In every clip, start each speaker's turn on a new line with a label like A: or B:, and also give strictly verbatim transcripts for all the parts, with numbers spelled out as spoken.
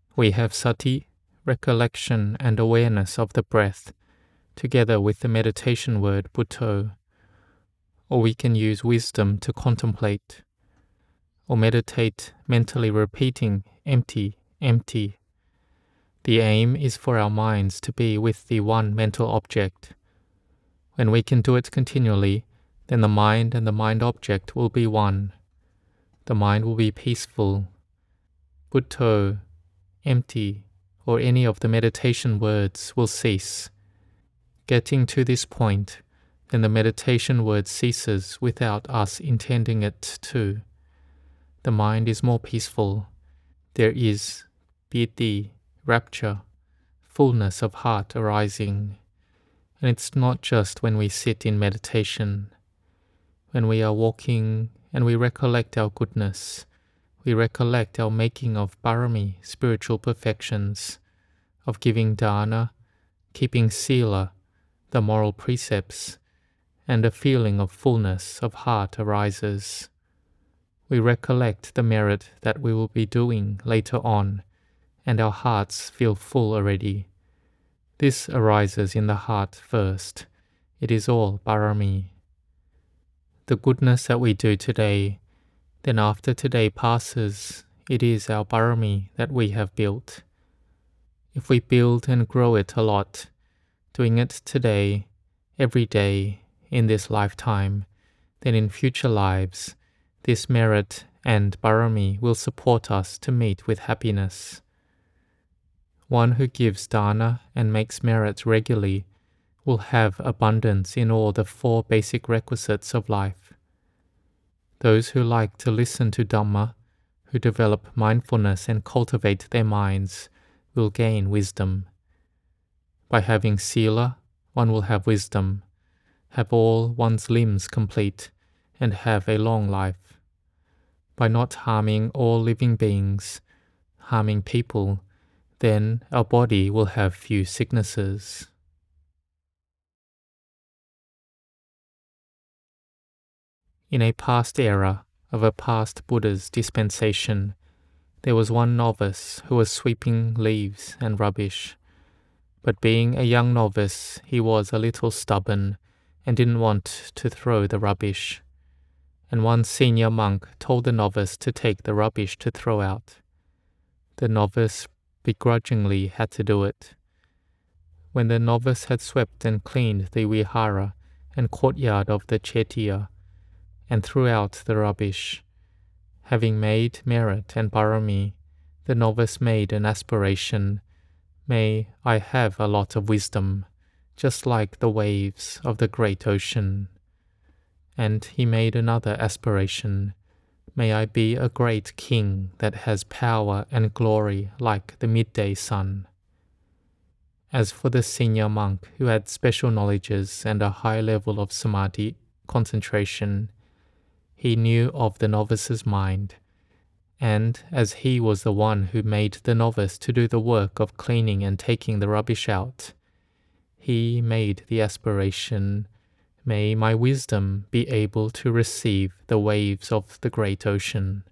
A: We have sati, recollection and awareness of the breath, together with the meditation word Bhutto. Or we can use wisdom to contemplate, or meditate mentally repeating empty, empty. The aim is for our minds to be with the one mental object. When we can do it continually, then the mind and the mind object will be one. The mind will be peaceful. Bhutto, empty, or any of the meditation words will cease. Getting to this point, then the meditation word ceases without us intending it to. The mind is more peaceful. There is piti, rapture, fullness of heart arising. And it's not just when we sit in meditation. When we are walking and we recollect our goodness, we recollect our making of parami, spiritual perfections, of giving dana, keeping sila, the moral precepts, and a feeling of fullness of heart arises. We recollect the merit that we will be doing later on, and our hearts feel full already. This arises in the heart first. It is all parami. The goodness that we do today, then after today passes, it is our parami that we have built. If we build and grow it a lot, doing it today, every day, in this lifetime, then in future lives, this merit and parami will support us to meet with happiness. One who gives dana and makes merit regularly will have abundance in all the four basic requisites of life. Those who like to listen to Dhamma, who develop mindfulness and cultivate their minds, will gain wisdom. By having sila, one will have wisdom, have all one's limbs complete, and have a long life. By not harming all living beings, harming people, then our body will have few sicknesses. In a past era of a past Buddha's dispensation, there was one novice who was sweeping leaves and rubbish. But being a young novice, he was a little stubborn and didn't want to throw the rubbish. And one senior monk told the novice to take the rubbish to throw out. The novice begrudgingly had to do it. When the novice had swept and cleaned the vihara and courtyard of the chetya, and threw out the rubbish, having made merit and parami, the novice made an aspiration, "May I have a lot of wisdom, just like the waves of the great ocean." And he made another aspiration, "May I be a great king that has power and glory like the midday sun." As for the senior monk who had special knowledges and a high level of samadhi, concentration, he knew of the novice's mind, and as he was the one who made the novice to do the work of cleaning and taking the rubbish out, he made the aspiration, "May my wisdom be able to receive the waves of the great ocean."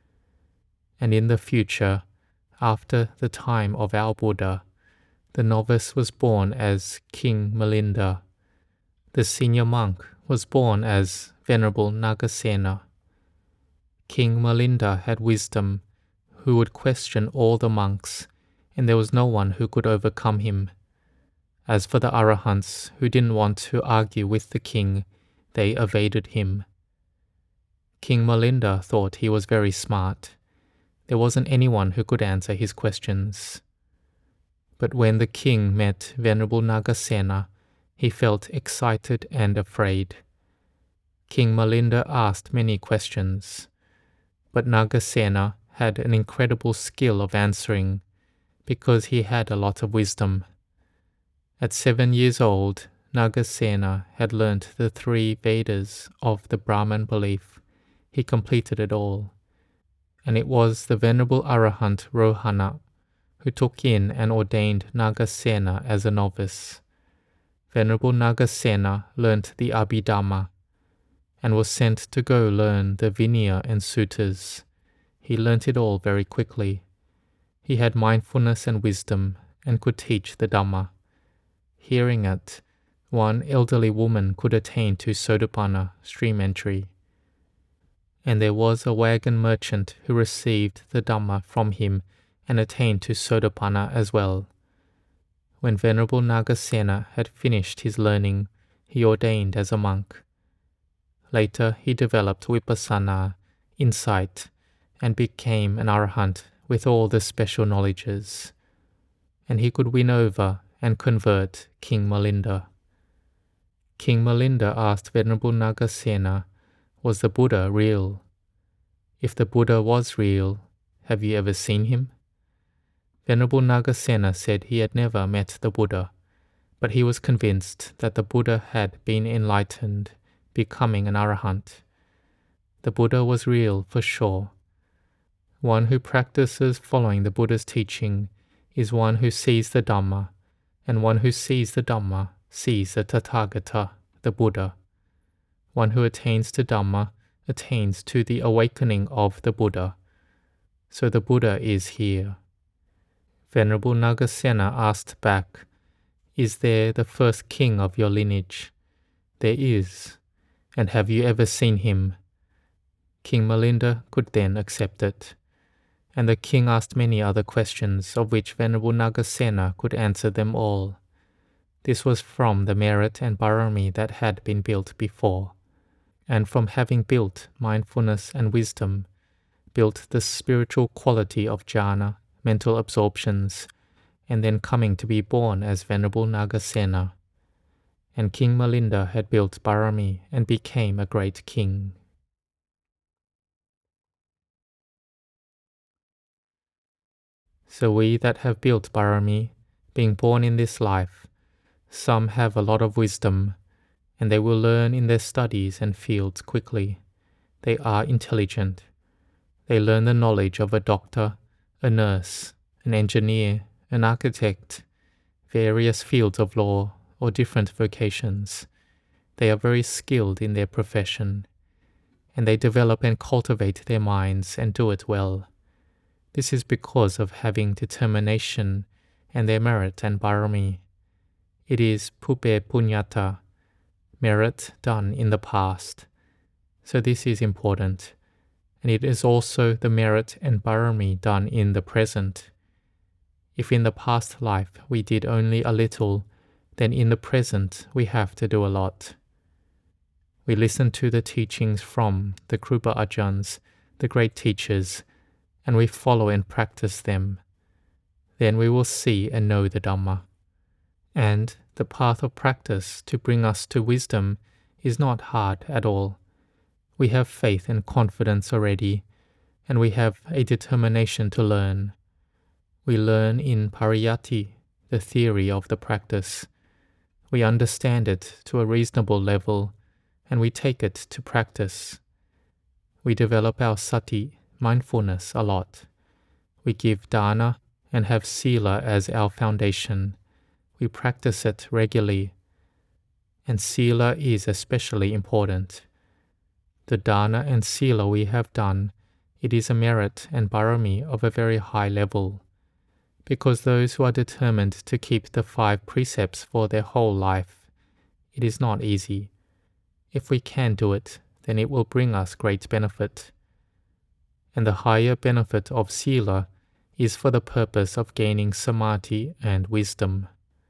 A: And in the future, after the time of our Buddha, the novice was born as King Milinda. The senior monk was born as Venerable Nagasena. King Milinda had wisdom, who would question all the monks, and there was no one who could overcome him. As for the Arahants, who didn't want to argue with the king, they evaded him. King Milinda thought he was very smart. There wasn't anyone who could answer his questions. But when the king met Venerable Nagasena, he felt excited and afraid. King Milinda asked many questions, but Nagasena had an incredible skill of answering, because he had a lot of wisdom. At seven years old, Nagasena had learnt the three Vedas of the Brahman belief. He completed it all. And it was the Venerable Arahant Rohana who took in and ordained Nagasena as a novice. Venerable Nagasena learnt the Abhidhamma, and was sent to go learn the Vinaya and Suttas. He learnt it all very quickly. He had mindfulness and wisdom and could teach the Dhamma. Hearing it, one elderly woman could attain to Sotapanna, stream entry. And there was a wagon merchant who received the Dhamma from him and attained to Sotapanna as well. When Venerable Nagasena had finished his learning, he ordained as a monk. Later he developed Vipassana, insight, and became an arahant with all the special knowledges. And he could win over and convert King Milinda. King Milinda asked Venerable Nagasena, was the Buddha real? If the Buddha was real, have you ever seen him? Venerable Nagasena said he had never met the Buddha, but he was convinced that the Buddha had been enlightened, becoming an arahant. The Buddha was real for sure. One who practices following the Buddha's teaching is one who sees the Dhamma, and one who sees the Dhamma sees the Tathagata, the Buddha. One who attains to Dhamma attains to the awakening of the Buddha. So the Buddha is here. Venerable Nagasena asked back, is there the first king of your lineage? There is. And have you ever seen him? King Milinda could then accept it. And the king asked many other questions, of which Venerable Nagasena could answer them all. This was from the merit and barami that had been built before, and from having built mindfulness and wisdom, built the spiritual quality of jhana, mental absorptions, and then coming to be born as Venerable Nagasena. And King Milinda had built barami and became a great king. So we that have built barami, being born in this life, some have a lot of wisdom, and they will learn in their studies and fields quickly. They are intelligent. They learn the knowledge of a doctor, a nurse, an engineer, an architect, various fields of law, or different vocations. They are very skilled in their profession, and they develop and cultivate their minds and do it well. This is because of having determination and their merit and barami. It is pupe punyata, merit done in the past. So this is important. And it is also the merit and barami done in the present. If in the past life we did only a little, then in the present we have to do a lot. We listen to the teachings from the Krupa Ajahns, the great teachers, and we follow and practice them. Then we will see and know the Dhamma. And the path of practice to bring us to wisdom is not hard at all. We have faith and confidence already, and we have a determination to learn. We learn in pariyatti, the theory of the practice. We understand it to a reasonable level, and we take it to practice. We develop our sati, mindfulness, a lot. We give dana and have sila as our foundation. We practice it regularly, and sila is especially important. The dana and sila we have done, it is a merit and barami of a very high level, because those who are determined to keep the five precepts for their whole life, it is not easy. If we can do it, then it will bring us great benefit. And the higher benefit of sila is for the purpose of gaining samadhi and wisdom.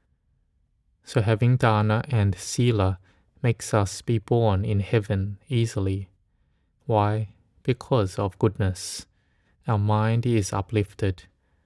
A: So having dana and sila makes us be born in heaven easily. Why? Because of goodness. Our mind is uplifted.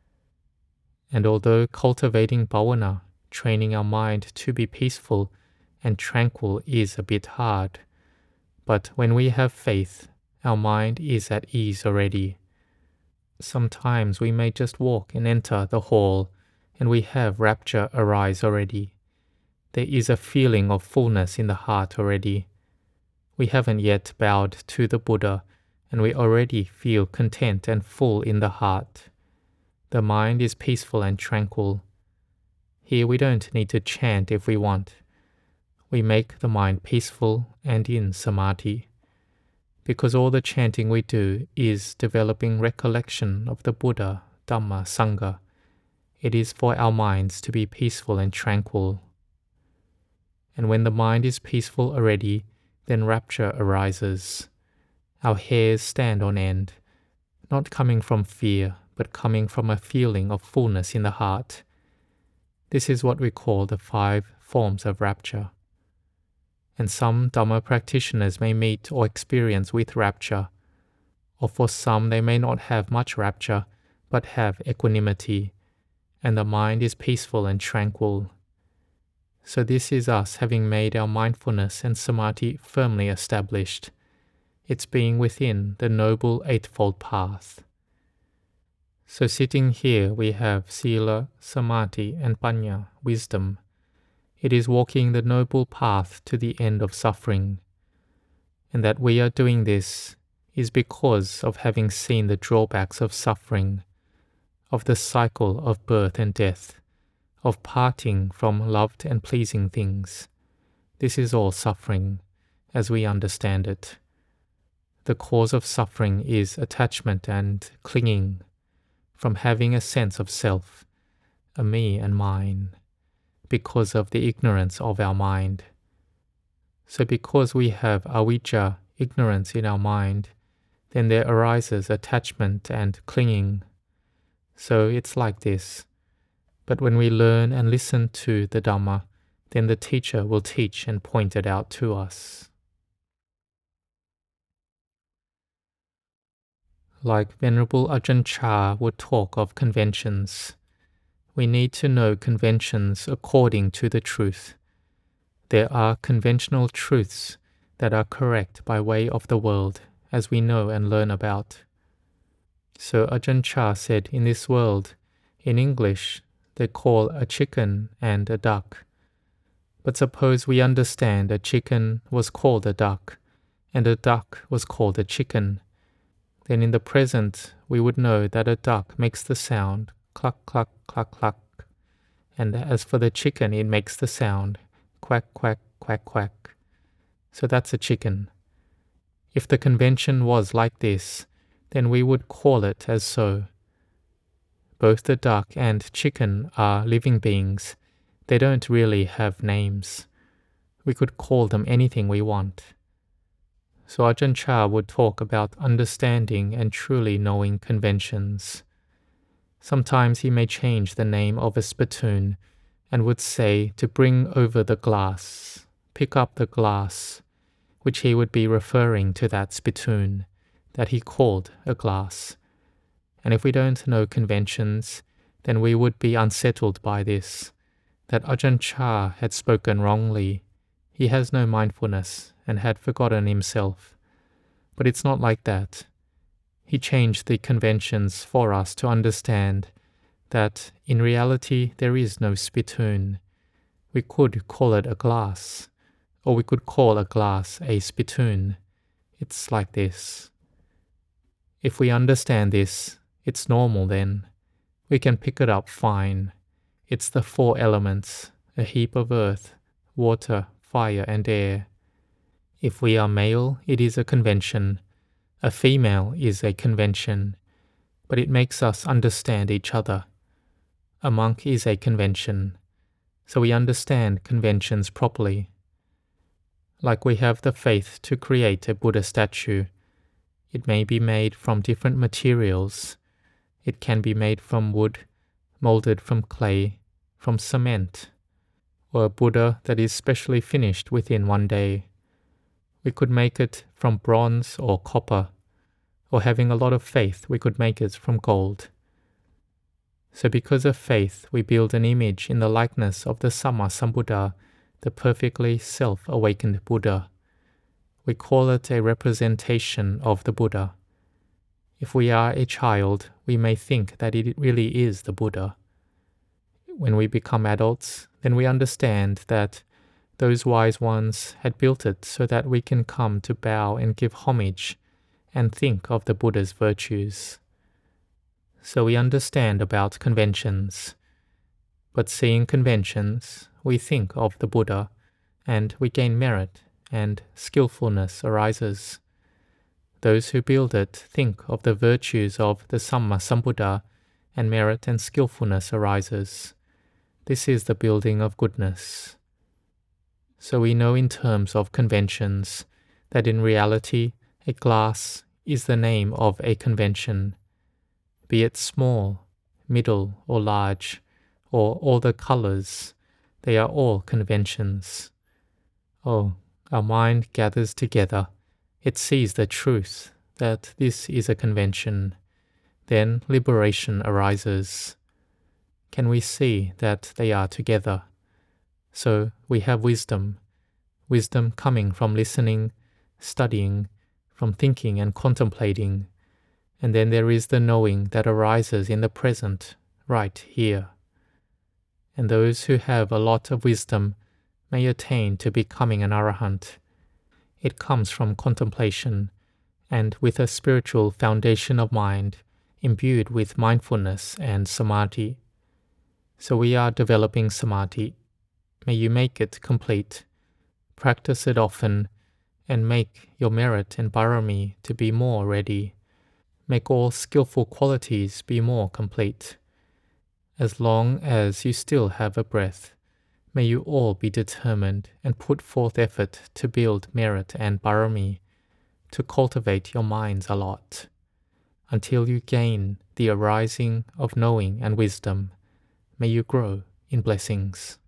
A: And although cultivating bhavana, training our mind to be peaceful and tranquil is a bit hard, but when we have faith, our mind is at ease already. Sometimes we may just walk and enter the hall, and we have rapture arise already. There is a feeling of fullness in the heart already. We haven't yet bowed to the Buddha, and we already feel content and full in the heart. The mind is peaceful and tranquil. Here we don't need to chant if we want. We make the mind peaceful and in samadhi, because all the chanting we do is developing recollection of the Buddha, Dhamma, Sangha. It is for our minds to be peaceful and tranquil. And when the mind is peaceful already, then rapture arises. Our hairs stand on end, not coming from fear, but coming from a feeling of fullness in the heart. This is what we call the five forms of rapture. And some Dhamma practitioners may meet or experience with rapture, or for some they may not have much rapture, but have equanimity, and the mind is peaceful and tranquil. So this is us having made our mindfulness and samadhi firmly established. It's being within the noble eightfold path. So sitting here we have sila, samadhi and panya, wisdom. It is walking the noble path to the end of suffering. And that we are doing this is because of having seen the drawbacks of suffering, of the cycle of birth and death, of parting from loved and pleasing things. This is all suffering, as we understand it. The cause of suffering is attachment and clinging, from having a sense of self, a me and mine, because of the ignorance of our mind. So because we have avijja, ignorance in our mind, then there arises attachment and clinging. So it's like this. But when we learn and listen to the Dhamma, then the teacher will teach and point it out to us. Like Venerable Ajahn Chah would talk of conventions, we need to know conventions according to the truth. There are conventional truths that are correct by way of the world, as we know and learn about. So Ajahn Chah said, in this world, in English, they call a chicken and a duck. But suppose we understand a chicken was called a duck, and a duck was called a chicken. Then in the present, we would know that a duck makes the sound cluck, cluck, cluck, cluck. And as for the chicken, it makes the sound quack, quack, quack, quack. So that's a chicken. If the convention was like this, then we would call it as so. Both the duck and chicken are living beings. They don't really have names. We could call them anything we want. So Ajahn Chah would talk about understanding and truly knowing conventions. Sometimes he may change the name of a spittoon and would say to bring over the glass, pick up the glass, which he would be referring to that spittoon that he called a glass. And if we don't know conventions, then we would be unsettled by this, that Ajahn Chah had spoken wrongly. He has no mindfulness and had forgotten himself. But it's not like that. He changed the conventions for us to understand that in reality there is no spittoon. We could call it a glass, or we could call a glass a spittoon. It's like this. If we understand this, it's normal then. We can pick it up fine. It's the four elements, a heap of earth, water, fire and air. If we are male, it is a convention. A female is a convention, but it makes us understand each other. A monk is a convention, so we understand conventions properly. Like we have the faith to create a Buddha statue. It may be made from different materials. It can be made from wood, molded from clay, from cement, or a Buddha that is specially finished within one day. We could make it from bronze or copper, or having a lot of faith, we could make it from gold. So because of faith, we build an image in the likeness of the Samma Sambuddha, the perfectly self-awakened Buddha. We call it a representation of the Buddha. If we are a child, we may think that it really is the Buddha. When we become adults, then we understand that those wise ones had built it so that we can come to bow and give homage and think of the Buddha's virtues. So we understand about conventions. But seeing conventions, we think of the Buddha, and we gain merit, and skillfulness arises. Those who build it think of the virtues of the Samma Sambuddha, and merit and skillfulness arises. This is the building of goodness. So we know in terms of conventions that in reality a glass is the name of a convention, be it small, middle, or large, or all the colors, they are all conventions. Oh, our mind gathers together. It sees the truth that this is a convention. Then liberation arises. Can we see that they are together? So we have wisdom, wisdom coming from listening, studying, from thinking and contemplating, and then there is the knowing that arises in the present, right here. And those who have a lot of wisdom may attain to becoming an arahant. It comes from contemplation, and with a spiritual foundation of mind, imbued with mindfulness and samadhi. So we are developing samadhi. May you make it complete. Practice it often, and make your merit and parami to be more ready. Make all skillful qualities be more complete. As long as you still have a breath, may you all be determined and put forth effort to build merit and parami, to cultivate your minds a lot, until you gain the arising of knowing and wisdom. May you grow in blessings.